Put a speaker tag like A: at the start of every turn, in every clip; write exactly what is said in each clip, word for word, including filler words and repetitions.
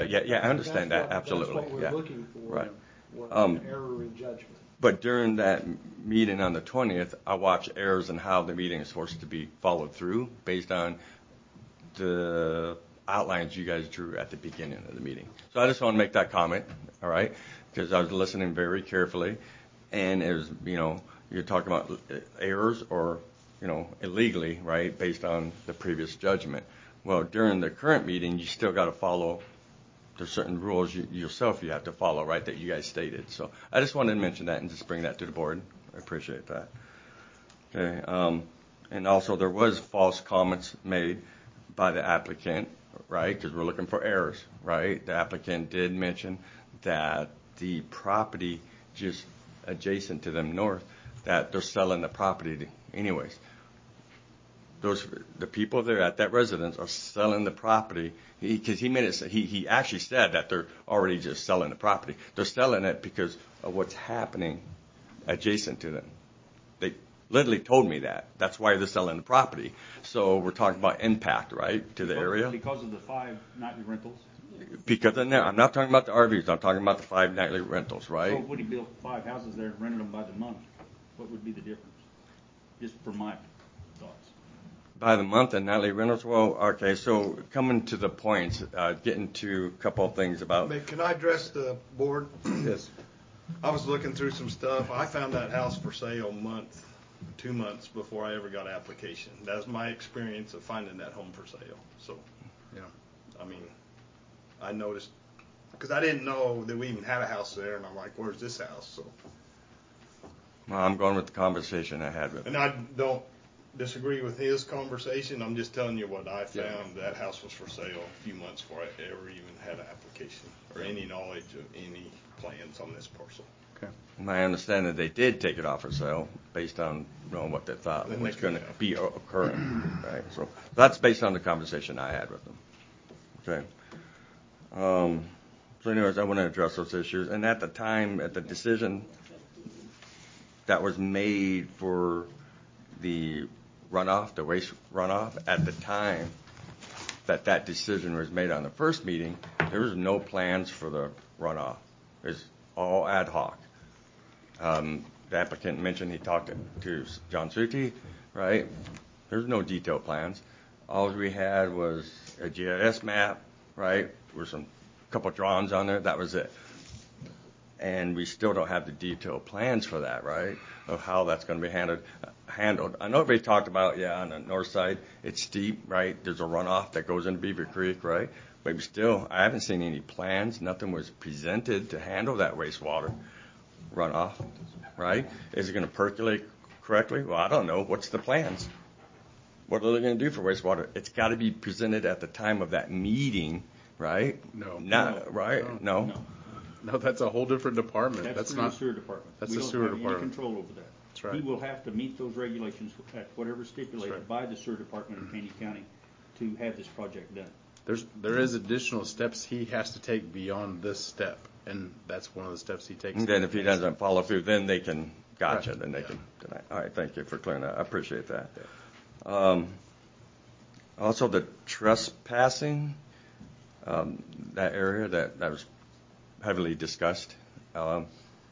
A: Yeah, yeah, I understand
B: That's
A: that,
B: what-
A: absolutely,
B: That's what
A: yeah.
B: we're looking for,
A: Right.
B: was
A: Um,
B: an error in judgment.
A: But during that meeting on the twentieth, I watched errors in how the meeting is supposed to be followed through based on the outlines you guys drew at the beginning of the meeting. So I just want to make that comment, all right? Because I was listening very carefully, and it was, you know, you're talking about errors or, you know, illegally, right, based on the previous judgment. Well, during the current meeting, you still got to follow. There's certain rules you, yourself you have to follow, right, that you guys stated. So I just wanted to mention that and just bring that to the board. I appreciate that. Okay. Um, and also there was false comments made by the applicant, right, because we're looking for errors, right? The applicant did mention that the property just adjacent to them north, that they're selling the property anyways. Those the people there at that residence are selling the property because he, he made it. He he actually said that they're already just selling the property. They're selling it because of what's happening adjacent to them. They literally told me that. That's why they're selling the property. So we're talking about impact, right, to the
C: because,
A: area.
C: Because of the five nightly rentals.
A: Because of that, I'm not talking about the R Vs. I'm talking about the five nightly rentals, right?
C: So would he build five houses there and rented them by the month? What would be the difference? Just for my thoughts.
A: By the month and nightly rentals? Well, okay, so coming to the points, uh, getting to a couple of things about...
D: Can I address the board?
A: Yes.
D: I was looking through some stuff. I found that house for sale a month, two months before I ever got an application. That's my experience of finding that home for sale. So, yeah, I mean, I noticed, because I didn't know that we even had a house there, and I'm like, where's this house? So,
A: Well, I'm going with the conversation I had with him.
D: and I don't disagree with his conversation. I'm just telling you what I found. That house was for sale a few months before I ever even had an application or any knowledge of any plans on this parcel.
A: Okay. My understanding, they did take it off for sale based on, you know, what they thought
D: Then
A: was
D: they
A: going to
D: could have.
A: be occurring, right? So that's based on the conversation I had with them. Okay. Um, so anyways, I want to address those issues. And at the time, at the decision that was made for the runoff, the waste runoff, at the time that that decision was made on the first meeting, there was no plans for the runoff. It was all ad hoc. Um, the applicant mentioned he talked to, to John Suti, right? There's no detailed plans. All we had was a G I S map, right? With some couple drawings on there. That was it. And we still don't have the detailed plans for that, right? Of how that's going to be handled. Handled. I know everybody talked about, yeah, on the north side, it's steep, right? There's a runoff that goes into Beaver Creek, right? But still, I haven't seen any plans. Nothing was presented to handle that wastewater runoff, right? Is it going to percolate correctly? Well, I don't know. What's the plans? What are they going to do for wastewater? It's got to be presented at the time of that meeting, right?
E: No.
A: Not,
E: no.
A: right? No.
C: No.
E: No, that's a whole different department.
C: That's,
E: That's
C: through
E: not
C: the sewer department.
E: That's
C: we
E: the
C: don't
E: sewer
C: have
E: department.
C: any control over that.
E: That's right.
C: He will have to meet those regulations at whatever stipulated
E: right.
C: by the sewer department of Caney County to have this project done.
E: There's there is additional steps he has to take beyond this step, and that's one of the steps he takes.
A: And then if he doesn't follow through, then they can, gotcha,
E: Right.
A: then they
E: Yeah.
A: can deny. All right, thank you for clearing that. I appreciate that. Um, also, the trespassing, um, that area that, that was heavily discussed. Um,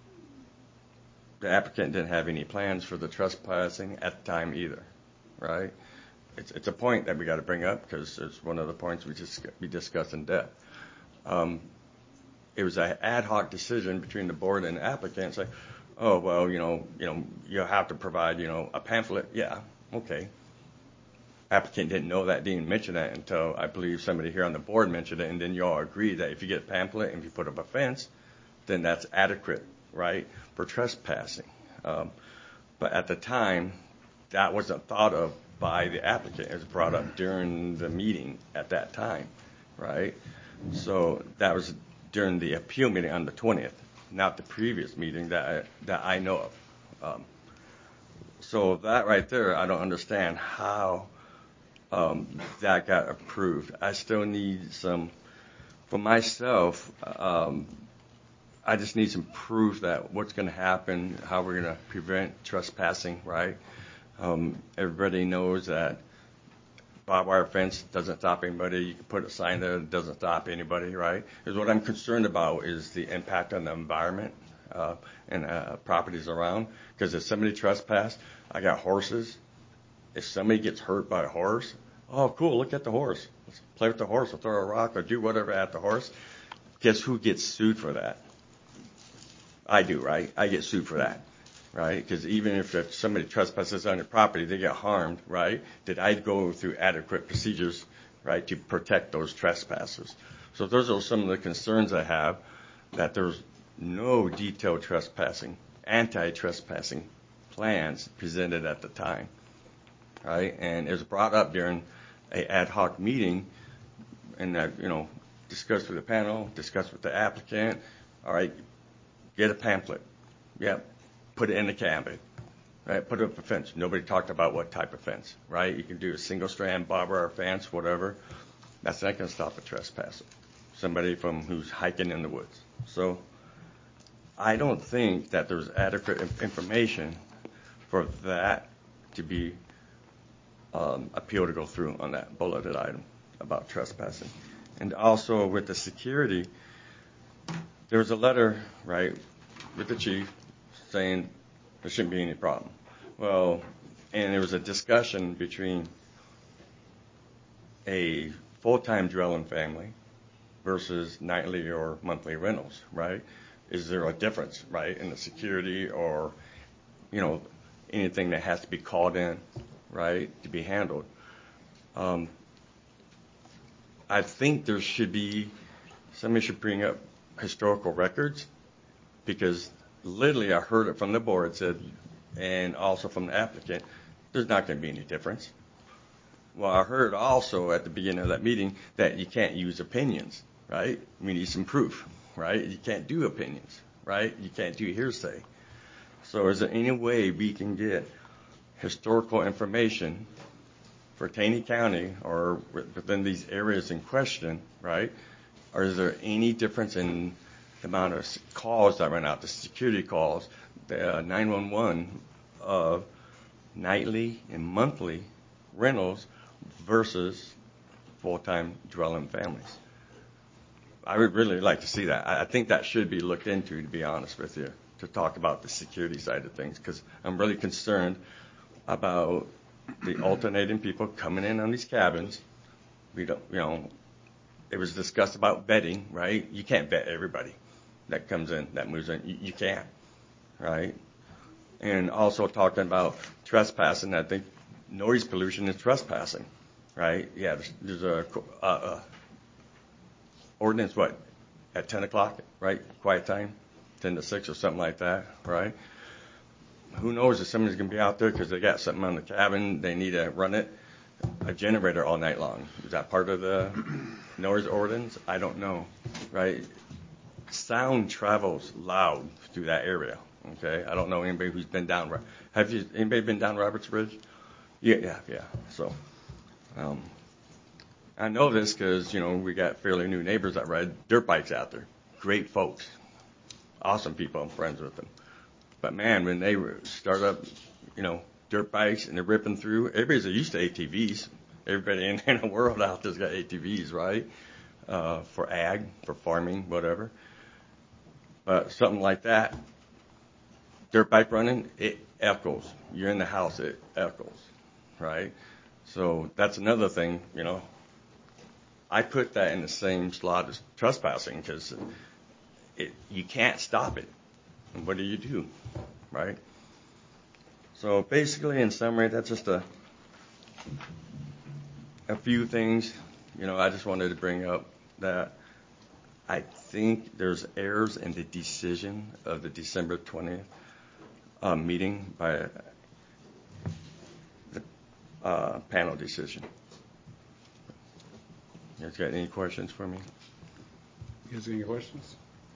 A: the applicant didn't have any plans for the trespassing at the time either, right? It's, it's a point that we got to bring up because it's one of the points we just we discussed in depth. Um, it was an ad hoc decision between the board and the applicant. Say, oh well, you know, you know, you have to provide, you know, a pamphlet. Yeah, okay. Applicant didn't know that, didn't mention that until I believe somebody here on the board mentioned it, and then you all agree that if you get a pamphlet and if you put up a fence, then that's adequate, right, for trespassing. Um, but at the time, that wasn't thought of by the applicant. It was brought up during the meeting at that time, right? So that was during the appeal meeting on the twentieth, not the previous meeting that I, that I know of. Um, so that right there, I don't understand how um, that got approved. I still need some, for myself, um, I just need some proof that what's going to happen, how we're going to prevent trespassing, right? Um, everybody knows that barbed wire fence doesn't stop anybody. You can put a sign there that doesn't stop anybody, right? Because what I'm concerned about is the impact on the environment uh, and uh, properties around. Because if somebody trespass, I got horses. If somebody gets hurt by a horse, oh, cool, look at the horse. Let's play with the horse or throw a rock or do whatever at the horse. Guess who gets sued for that? I do, right? I get sued for that, right? Because even if, if somebody trespasses on your property, they get harmed, right? Did I go through adequate procedures, right, to protect those trespassers? So those are some of the concerns I have, that there's no detailed trespassing, anti-trespassing plans presented at the time, right? And it was brought up during a ad hoc meeting, and that, you know, discussed with the panel, discussed with the applicant. All right, get a pamphlet. Yep, put it in the cabin. Right, put up a fence. Nobody talked about what type of fence, right? You can do a single strand barbed wire fence, whatever. That's not going to stop a trespasser. Somebody from who's hiking in the woods. So I don't think that there's adequate information for that to be um, appeal to go through on that bulleted item about trespassing. And also with the security, there was a letter, right, with the chief saying there shouldn't be any problem. Well, and there was a discussion between a full-time dwelling family versus nightly or monthly rentals, right? Is there a difference, right, in the security or, you know, anything that has to be called in, right, to be handled? Um, I think there should be, somebody should bring up historical records, because literally I heard it from the board said, and also from the applicant, there's not going to be any difference. Well, I heard also at the beginning of that meeting that you can't use opinions, right? We need some proof, right? You can't do opinions, right? You can't do hearsay. So is there any way we can get historical information for Taney County or within these areas in question, right? Or is there any difference in the amount of calls that run out, the security calls, the uh, nine one one of nightly and monthly rentals versus full-time dwelling families? I would really like to see that. I think that should be looked into, to be honest with you, to talk about the security side of things, because I'm really concerned about the alternating people coming in on these cabins. We don't, you know, it was discussed about vetting, right? You can't vet everybody that comes in, that moves in. You, you can't, right? And also talking about trespassing. I think noise pollution is trespassing, right? Yeah, there's, there's a uh, uh, ordinance, what, at ten o'clock, right? Quiet time, ten to six or something like that, right? Who knows if somebody's going to be out there because they got something on the cabin, they need to run it, a generator all night long. Is that part of the noise ordinance? I don't know, right? Sound travels loud through that area, okay? I don't know anybody who's been down. Have you, anybody been down Roberts Ridge? Yeah, yeah, yeah. So um, I know this because, you know, we got fairly new neighbors that ride dirt bikes out there. Great folks. Awesome people. I'm friends with them. But, man, when they start up, you know, dirt bikes and they're ripping through, everybody's used to A T Vs. Everybody in, in the world out there's got A T Vs, right? Uh, for ag, for farming, whatever. But something like that, dirt bike running, it echoes. You're in the house, it echoes, right? So that's another thing, you know. I put that in the same slot as trespassing because it, you can't stop it. And what do you do, right? So basically, in summary, that's just a a few things. You know, I just wanted to bring up that I think there's errors in the decision of the December twentieth uh, meeting by the uh, panel decision. You guys got any questions for me?
E: You guys any questions?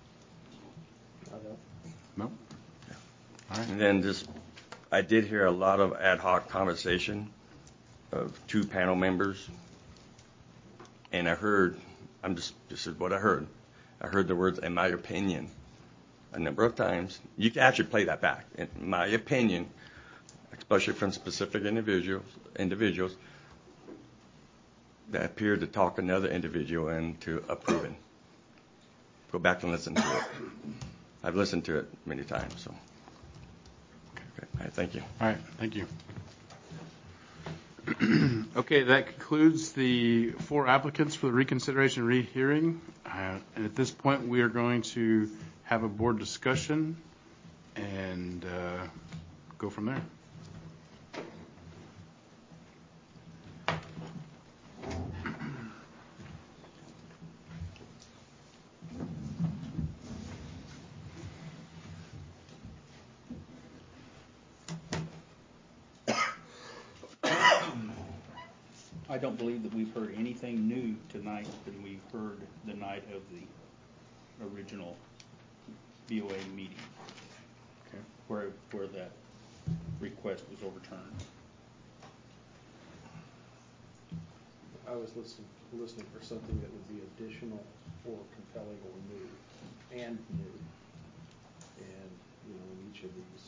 E: No? All right.
A: And then just, I did hear a lot of ad hoc conversation of two panel members, and I heard, I'm just, this is what I heard. I heard the words, in my opinion, a number of times. You can actually play that back. In my opinion, especially from specific individuals, individuals, that appeared to talk another individual into approving. Go back and listen to it. I've listened to it many times, so. Okay, all right, thank you.
E: All right, thank you. Okay, that concludes the four applicants for the reconsideration rehearing. Uh, and at this point, we are going to have a board discussion and uh, go from there.
C: I don't believe that we've heard anything new tonight than we've heard the night of the original B O A meeting,
E: Okay.
C: where, where that request was overturned.
B: I was listening, listening for something that would be additional or compelling or new, and new, and, you know, in each of these,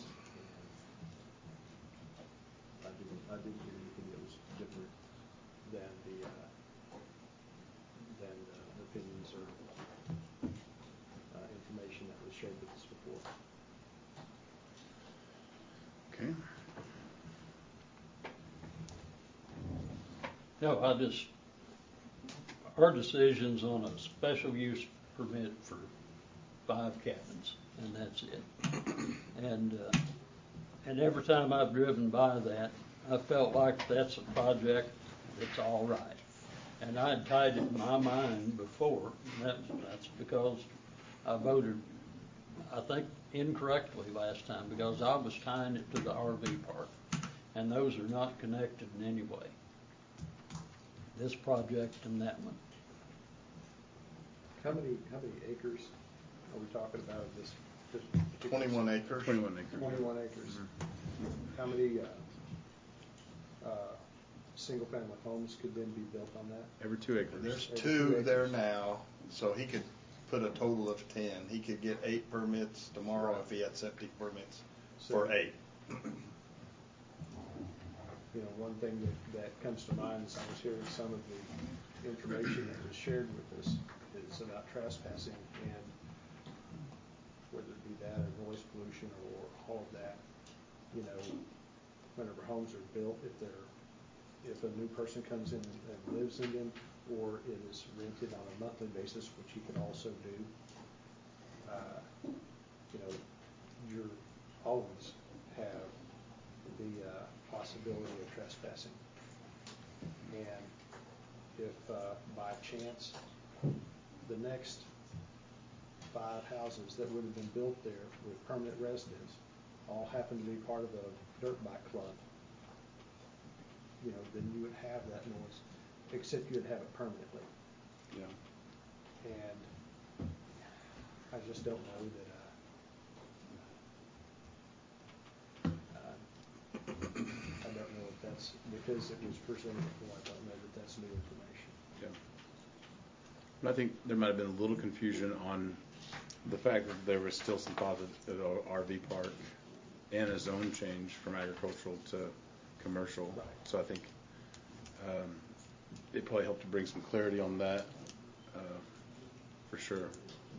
B: and I didn't, I didn't hear anything that was different than the, uh, than the opinions or uh, information that was shared with us before.
E: Okay.
F: No, I just, our decision's on a special use permit for five cabins, and that's it. And, uh, and every time I've driven by that, I felt like that's a project that's all right. And I had tied it in my mind before, and that's, that's because I voted, I think incorrectly last time, because I was tying it to the R V park, and those are not connected in any way. This project and that one.
B: How many, how many acres are we talking about in this? this particular-
D: Twenty-one acres.
E: twenty-one acres.
B: Twenty-one acres.
E: Mm-hmm.
B: How many, uh, uh, single-family homes could then be built on that?
E: Every two acres.
D: There's
B: Every
D: two
B: two
D: there
B: acres.
D: now, so he could put a total of ten. He could get eight permits tomorrow if he had septic permits for
B: So-
D: eight.
B: You know, one thing that, that comes to mind as I was hearing some of the information that was shared with us is about trespassing, and whether it be that or noise pollution or all of that, you know, whenever homes are built, if they're, if a new person comes in and lives in them, or it is rented on a monthly basis, which you can also do, uh, you know, you're always have the uh, possibility of trespassing. And if uh, by chance the next five houses that would have been built there with permanent residents all happen to be part of a dirt bike club, you know, then you would have that noise, except you would have it permanently.
E: Yeah.
B: And I just don't know that uh, uh, I don't know if that's, because it was presented before, I don't know that that's new information.
E: Yeah. But I think there might have been a little confusion on the fact that there was still some thought that, that a R V park and a zone change from agricultural to commercial.
B: Right.
E: So I think um, it probably helped to bring some clarity on that, uh, for sure.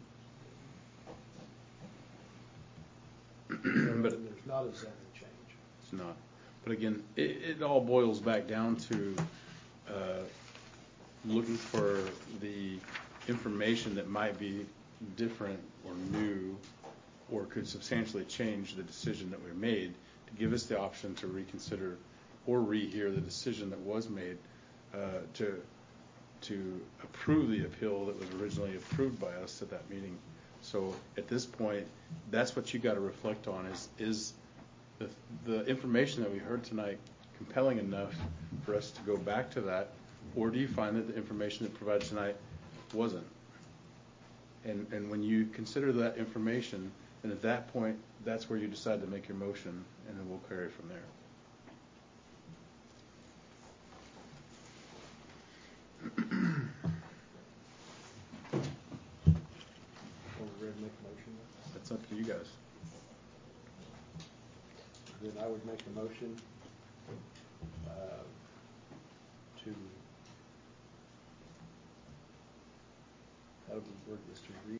E: But
B: And there's not a zoning change.
E: it's not. But again, it, it all boils back down to uh, looking for the information that might be different or new or could substantially change the decision that we made, to give us the option to reconsider or rehear the decision that was made, uh, to to approve the appeal that was originally approved by us at that meeting. So at this point, that's what you got to reflect on, is is the, the information that we heard tonight compelling enough for us to go back to that, or do you find that the information that provided tonight wasn't? And and when you consider that information, then at that point, that's where you decide to make your motion, and then we'll carry from there.
B: Want to ready to make a motion?
E: That's up to you guys.
B: Then I would make a motion uh, to would word this to read.